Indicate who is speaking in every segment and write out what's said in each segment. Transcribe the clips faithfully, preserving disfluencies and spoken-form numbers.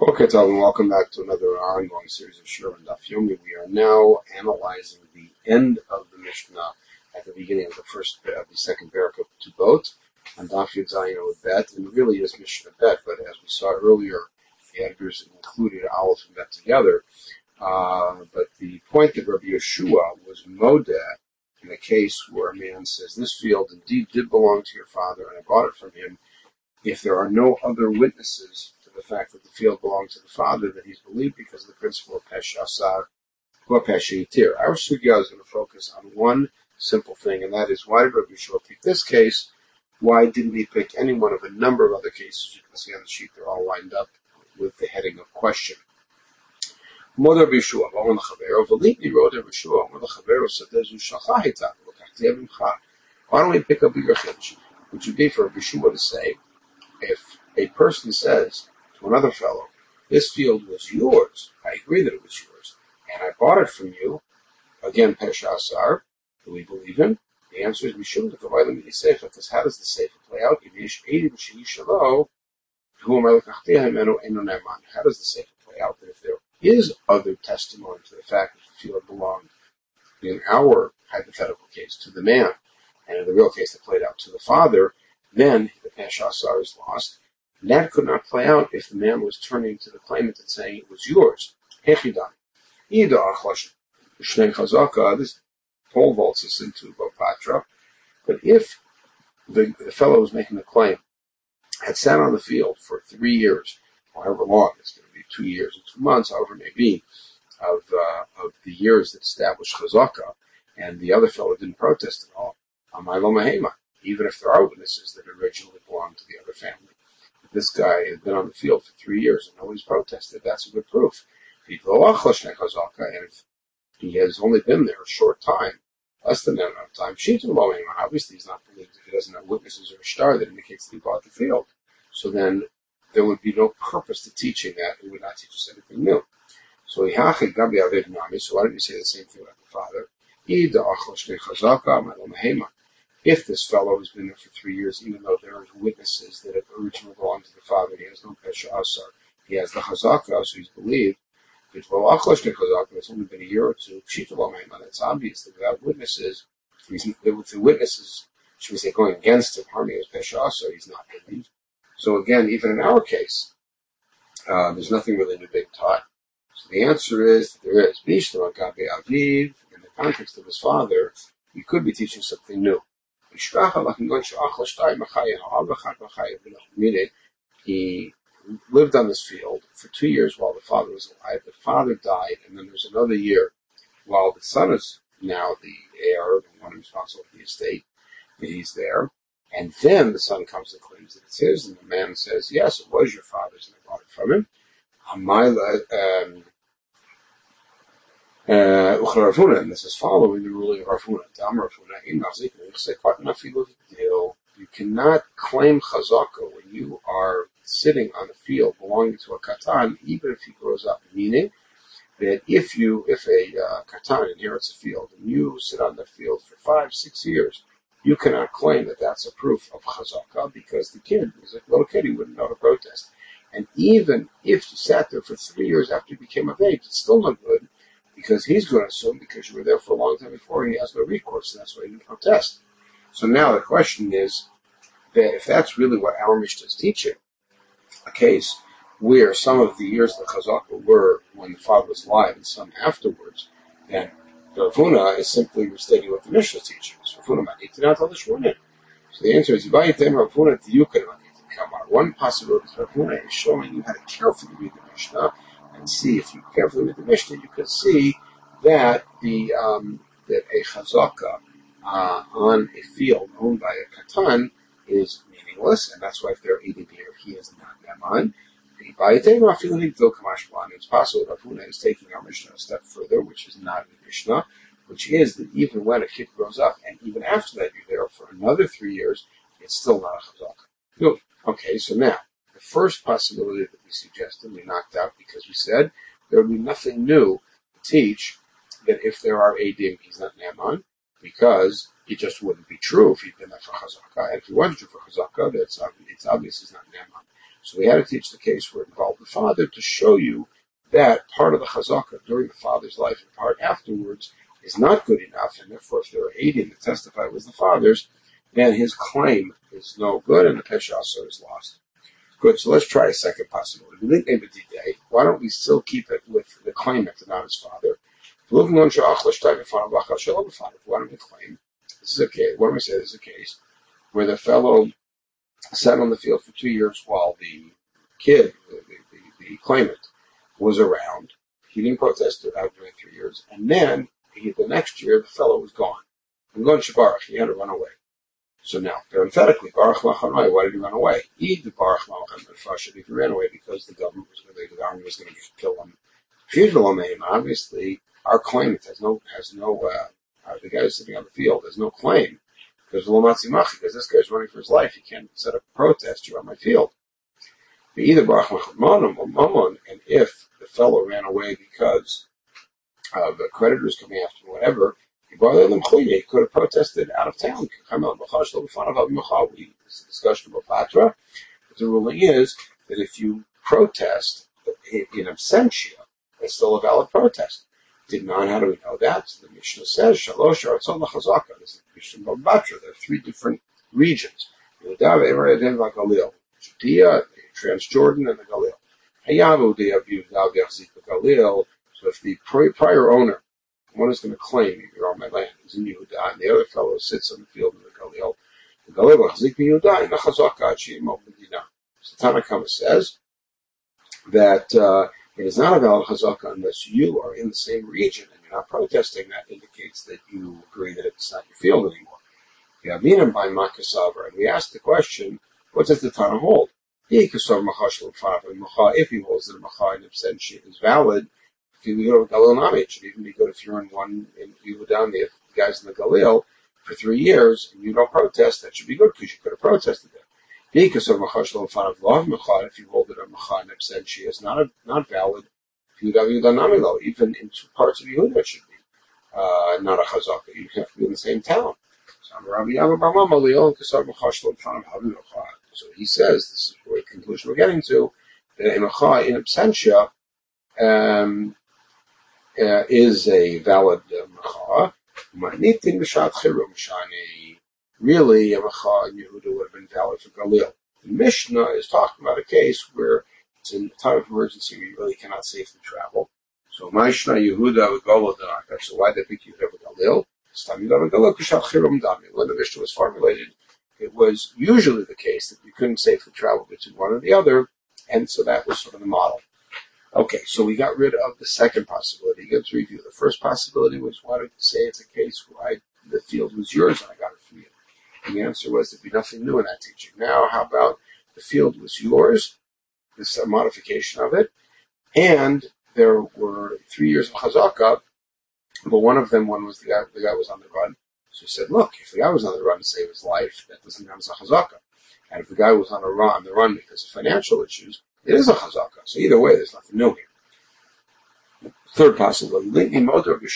Speaker 1: Okay, Tal, and welcome back to another ongoing series of Shir and Daf Yomi. We are now analyzing the end of the Mishnah at the beginning of the first of the second parak of Tubot, and Daf Yud Zayin with Bet, and really is Mishnah Bet, but as we saw earlier, the editors included Aleph and Bet together. Uh, but the point that Rabbi Yeshua was modeh in a case where a man says, "This field indeed did belong to your father, and I bought it from him," if there are no other witnesses to the fact that the field belonged to the father, that he's believed because of the principle of Pesh Asar or Pesh Yitir. Our sugya is going to focus on one simple thing, and that is, why did Rabbi Yeshua pick this case? Why didn't he pick any one of a number of other cases? You can see on the sheet they're all lined up with the heading of question. Why don't we pick up your chiddush? Which would be for Rabbi Yeshua to say, if a person says to another fellow, "This field was yours, I agree that it was yours, and I bought it from you," again, Pesha Asar, do we believe him? The answer is, Mishum to provide them with the Sefer, because how does the Sefer play out? How does the Sefer play out? That if there is other testimony to the fact that the field belonged, in our hypothetical case, to the man, and in the real case that played out to the father, then the Pesh Asar is lost. And that could not play out if the man was turning to the claimant and saying it was yours. Hechidan. This pole vaults us into Bopatra. But if the, the fellow who's making the claim had sat on the field for three years, however long, it's going to be two years and two months, however it may be, of, uh, of the years that established Chazaka, and the other fellow didn't protest at all, Amaylo Mahema, even if there are witnesses that originally belonged to the other family. If this guy had been on the field for three years and nobody's protested, that's a good proof. And if he has only been there a short time, less than that amount of time, obviously he's not believed if he doesn't have witnesses or a star that indicates that he bought the field. So then there would be no purpose to teaching that. It would not teach us anything new. So so why don't you say the same thing about the father? If this fellow has been there for three years, even though there are witnesses that it originally belonged to the father, he has no Pesha Asar. He has the Chazaka, so he's believed. It's only been a year or two. It's obvious that without witnesses, with the witnesses, should we say, going against him, harming his Pesha Asar, he's not believed. So again, even in our case, uh, there's nothing really new being taught. So the answer is that there is. Bishlam Agabe Aviv, in the context of his father, we could be teaching something new. Meaning, he lived on this field for two years while the father was alive. The father died, and then there's another year while the son is now the heir, the one responsible for the estate, that he's there. And then the son comes and claims that it's his, and the man says, "Yes, it was your father's, and I bought it from him." Uh, and this is following the ruling of Rafuna. You cannot claim chazaka when you are sitting on a field belonging to a katan, even if he grows up. Meaning that if you, if a uh, katan inherits a field and you sit on the field for five, six years, you cannot claim that that's a proof of chazaka because the kid was a little kid, he wouldn't know to protest. And even if you sat there for three years after you became of age, it's still not good. Because he's going to assume, because you were there for a long time before, he has no recourse, and that's why he didn't protest. So now the question is that if that's really what our Mishnah is teaching, a case where some of the years of the Chazaka were when the father was alive and some afterwards, then the Ravuna is simply restating what the Mishnah is teaching. So Ravuna might need to not tell the Shmunin. So the answer is, one possibility is Ravuna is showing you how to carefully read the Mishnah, and see, if you carefully read the Mishnah, you can see that the um, that a chazaka uh, on a field owned by a katan is meaningless, and that's why if they're eating here, he is not neman. It's possible that Ravuna is taking our Mishnah a step further, which is not in the Mishnah, which is that even when a kid grows up, and even after that you're there for another three years, it's still not a chazaka. Good. Okay, so now, the first possibility that we suggested, we knocked out because we said there would be nothing new to teach that if there are Eidim, he's not Naaman, because it just wouldn't be true if he'd been there for Chazaka. And if he was true for Chazaka, that's, it's obvious he's not Naaman. So we had to teach the case where it involved the father to show you that part of the chazaka during the father's life and part afterwards is not good enough, and therefore if there were eighty to testify was the father's, then his claim is no good and the pesha also is lost. Good, so let's try a second possibility. Why don't we still keep it with the claimant and not his father? Why don't we claim, this is a case, why don't we say this is a case where the fellow sat on the field for two years while the kid, the, the, the claimant, was around. He didn't protest it out during three years. And then, he, the next year, the fellow was gone. I'm going to Baruch. He had to run away. So now, parenthetically, Baruch Lachanai, why did he run away? He, the Baruch Lachanai, if he ran away because the government was going to, the army was going to kill him. Funeral name, obviously, our claimant has no, has no, uh, uh, the guy who's sitting on the field has no claim. Because because this guy's running for his life, he can't set up a protest, you're on my field. But either Baruch Lachanai or Mammon, and if the fellow ran away because uh, the creditors coming after him, whatever, he could have protested out of town. This is a discussion about Patra. But the ruling is that if you protest in absentia, it's still a valid protest. Did not, how do we know that? So the Mishnah says, Shalosh Artzon L'Chazaka. This is the Mishnah of Batra. There are three different regions. Yehuda, Emer, Eden, Galil. Judea, Transjordan, and the Galil. Hayavu, the Yehuda, Yachzik, the Galil. So if the prior owner, one is going to claim, you're on my land, is in Yehuda, and the other fellow sits on the field in the Galil, the Galil, Yachzik, Yehuda, and the Chazaka, Shimo, Medina. So Tanna Kama says that, uh, it is not a valid chazaka unless you are in the same region and you're not protesting. That indicates that you agree that it's not your field anymore. You have Minam by Makasavar, and we ask the question, what does the Tana hold? If he holds that a Macha in absentia is valid, if you go to Galil Nami, it should even be good if you're in one, in Yehuda, the guys in the Galil for three years and you don't protest, that should be good because you could have protested it. Because of Machash lo fan of law Macha, if you hold it a Macha in absentia, is not a, not valid. If you have Yudanamilo, even in two parts of Yehuda, it should be uh, not a Chazaka. You have to be in the same town. So he says, this is the conclusion we're getting to, that a Macha in absentia um, uh, is a valid uh, Macha. Really, a Macha in Yehuda would have been valid for Galil. The Mishnah is talking about a case where it's in a time of emergency where you really cannot safely travel. So, Ma'ishna Yehuda with Galil Danaka. So, why did they pick Yehuda with Galil? When the Mishnah was formulated, it was usually the case that you couldn't safely travel between one or the other, and so that was sort of the model. Okay, so we got rid of the second possibility. Let's review. The first possibility was why did you say it's a case where I, the field was yours and I got it from you? The answer was there'd be nothing new in that teaching. Now, how about the field was yours, this a modification of it, and there were three years of chazaka, but one of them, one was the guy, the guy was on the run. So he said, look, if the guy was on the run to save his life, that doesn't count as a chazaka. And if the guy was on a run, on the run because of financial issues, it is a chazaka. So either way, there's nothing new here. Third possibility. Again, we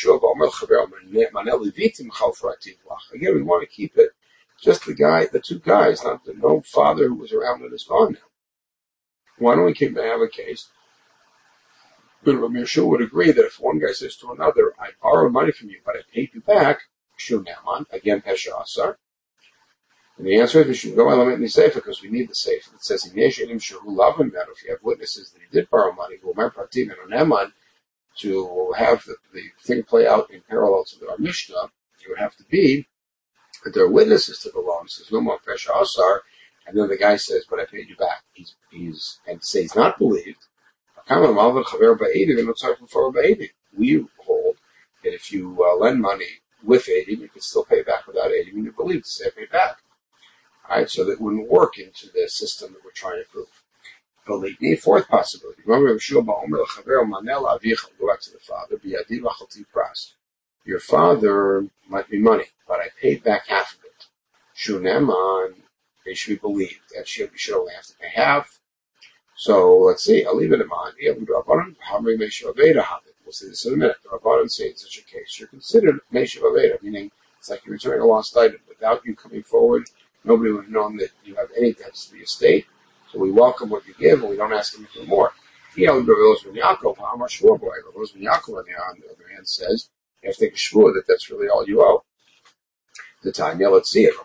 Speaker 1: want to keep it just the guy, the two guys, not the no father who was around and is gone now. Why don't we keep to have a case? But Rabbi Yeshua would agree that if one guy says to another, I borrowed money from you, but I paid you back, Shu Naaman, again, Pesha Asar. And the answer is we should go element in the safe because we need the safe. It says, if you have witnesses that he did borrow money, to have the, the thing play out in parallel to our Mishnah, it would have to be that there are witnesses to the law. And says, no more Pesha Asar. And then the guy says, but I paid you back. He's, he's, and say he's not believed. We hold that if you uh, lend money with aiding, you can still pay back without aiding when you believe to say pay back. Alright, so that wouldn't work into the system that we're trying to prove. Believe me, fourth possibility. Remember, go back to the father. Your father might be money, but I paid back half of it. Shuneman, they should be believed. That should, we should only have to pay half. So let's see, I'll leave it in mind. We'll see this in a minute. The Rabbanan say in such a case, you're considered Meshav Aveda, meaning it's like you're returning a lost item. Without you coming forward, nobody would have known that you have any debts to the estate. So we welcome what you give, and we don't ask anything more. You know, Rabbi Yaakov, how much more boy? Rabbi Yaakov, on the other hand, says you have to take a shvur that that's really all you owe. The time, yeah, let's see it.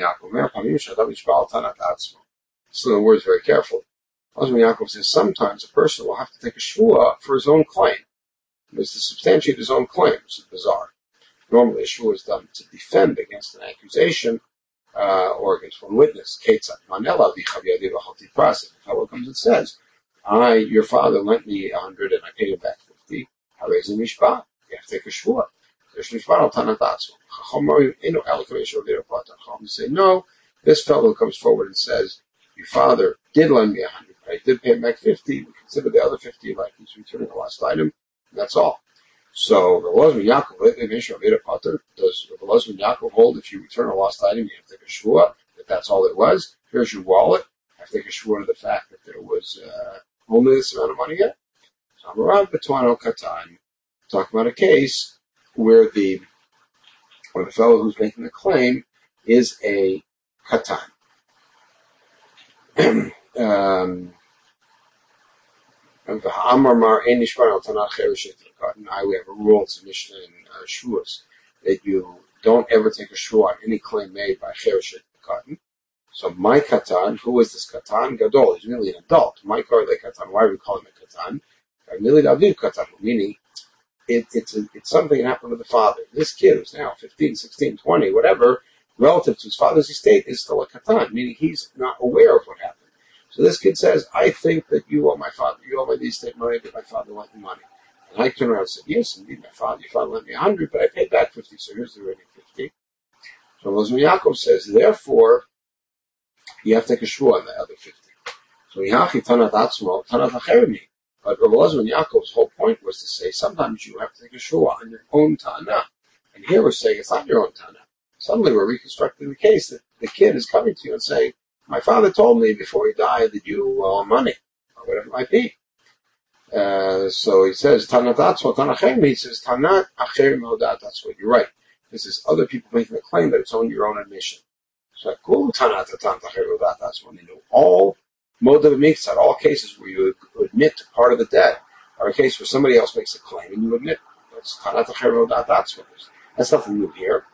Speaker 1: So the word's very careful. Rabbi Yaakov says sometimes a person will have to take a shvur for his own claim. It's to substantiate his own claim. It's bizarre. Normally, a shvur is done to defend against an accusation uh, or against one witness. Ketzat manela v'chav how it comes and says, "I, your father, lent me a hundred, and I paid him back fifty. Harei ze mishpat. You have to take a shvur. There's mishpat al tanatatzu. Chacham inu elkavish ovir platan. Chacham say, no. This fellow comes forward and says, your father did lend me a hundred, but I did pay him back fifty. We consider the other fifty like he's returning the lost item. That's all." So, Rabbi Yaakov, does Rabbi Yaakov hold if you return a lost item, you have to take a shvur, that that's all it was? Here's your wallet. You have to take a shvur to the fact that there was uh, only this amount of money in it. So, Amarav B'Tuano Katan, talking about a case where the where the fellow who's making the claim is a Katan. um, Now we have a rule, it's a Mishnah in uh, Shuas, that you don't ever take a shvur on any claim made by Chereshet Katan. So my Katan, who is this Katan? Gadol, he's really an adult. My Karle Katan, why are we calling him a Katan? Really David Katan, meaning it, it's, a, it's something that happened to the father. This kid who's now fifteen, sixteen, twenty, whatever, relative to his father's estate is still a Katan, meaning he's not aware of what happened. So this kid says, I think that you owe my father, you owe my estate money, that my father lent me money. And I turned around and said, yes, indeed, my father, your father lent me a hundred, but I paid back fifty, so here's the remaining fifty. So Rabbi Yaakov says, therefore, you have to take a shvur on the other fifty. So Yachi Tanat Atzmo, Tanat Achermi. But Rabbi Yaakov's whole point was to say, sometimes you have to take a shvur on your own Tana. And here we're saying it's not your own Tana. Suddenly we're reconstructing the case that the kid is coming to you and saying, my father told me before he died that you owe money, or whatever it might be. Uh, so he says, Tanat Atzmo, Tanat Achermi. He says, Tanat Achermi, that's what you're right. This is other people making a claim that it's only your own admission. So, that's when they know all modav miktzat, all cases where you admit to part of the debt, are a case where somebody else makes a claim and you admit. That's that's what is. That's nothing new here.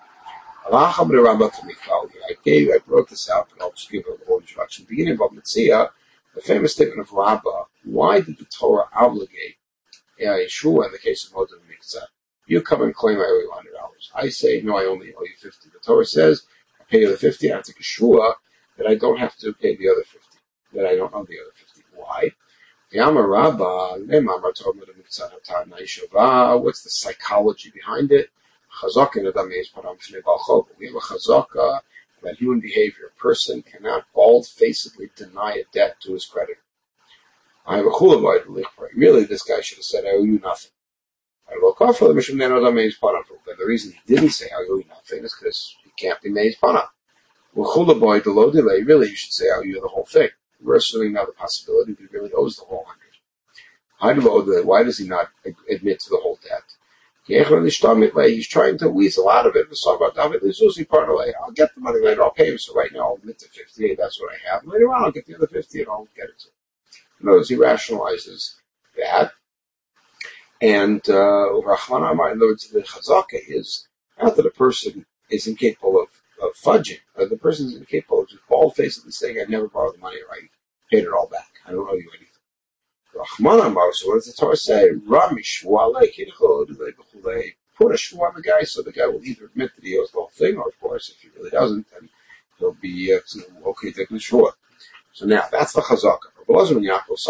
Speaker 1: I gave, I brought this out, but I'll just give a little introduction. Beginning of Mitzia, the famous statement of Rabbah. Why did the Torah obligate Yeshua in the case of modav miktzat? You come and claim I owe you one hundred dollars. I say, no, I only owe you fifty. The Torah says, I pay you the fifty, I have to take a shvur that I don't have to pay the other fifty, that I don't owe the other fifty. Why? What's the psychology behind it? We have a chazaka about human behavior. A person cannot bald-facedly deny a debt to his creditor. I have a chulabayt. Really, this guy should have said, I owe you nothing. The reason he didn't say I owe you nothing is because he can't be made fun of. Really, you should say I owe you the whole thing. We're assuming now the possibility that he really owes the whole hundred. Why does he not admit to the whole debt? He's trying to weasel out of it. Let's talk about David. I'll get the money later. I'll pay him. So right now I'll admit to fifty. That's what I have. Later on I'll get the other fifty and I'll get it to him. In other words, he rationalizes that. And uh, over Achman Amar, in other words, the chazaka is not that a person is incapable of, of fudging. Uh, the person is incapable of just bald-facedly saying, I never borrowed the money or I paid it all back. I don't owe you anything. Rahman Amar, so what does the Torah say? Ramish They put a shvu on the guy, so the guy will either admit that he owes the whole thing, or of course, if he really doesn't, then he'll be uh, okay taking the shvu. So now, that's the chazaka. Rabbi Yaakov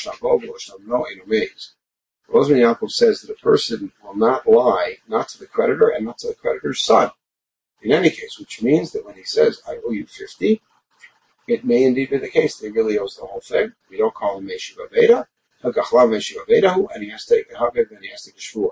Speaker 1: Yaakov says that a person will not lie, not to the creditor and not to the creditor's son. In any case, which means that when he says, I owe you fifty, it may indeed be the case that he really owes the whole thing. We don't call him Meshiv Aveda, and he has to take a Haviv and he has to take a Shvua.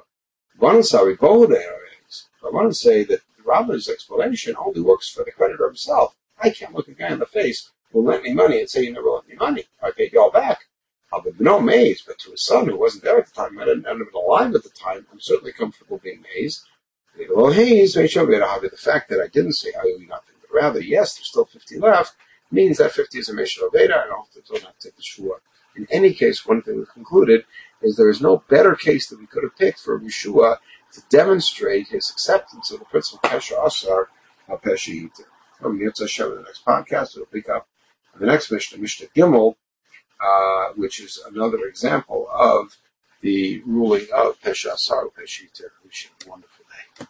Speaker 1: I want to say that Rabbi's explanation only works for the creditor himself. I can't look a guy in the face who lent me money and say, you never lent me money. I paid you all back. I'll be no mazed, but to his son who wasn't there at the time, I didn't have been alive at the time, I'm certainly comfortable being mazed. The fact that I didn't say I owe you nothing, but rather, yes, there's still fifty left, means that fifty is a Meshul Aveda. I don't have to, don't have to take the Shua. In any case, one thing we concluded is there is no better case that we could have picked for Yeshua to demonstrate his acceptance of the principle of Pesha Asar, Pesha Yiter. From Yirtzeh Hashem in the next podcast, we'll pick up the next Mishnah, Mishnah Gimel, uh, which is another example of the ruling of Pesha Asar, Pesha Yiter. Wish you a wonderful day.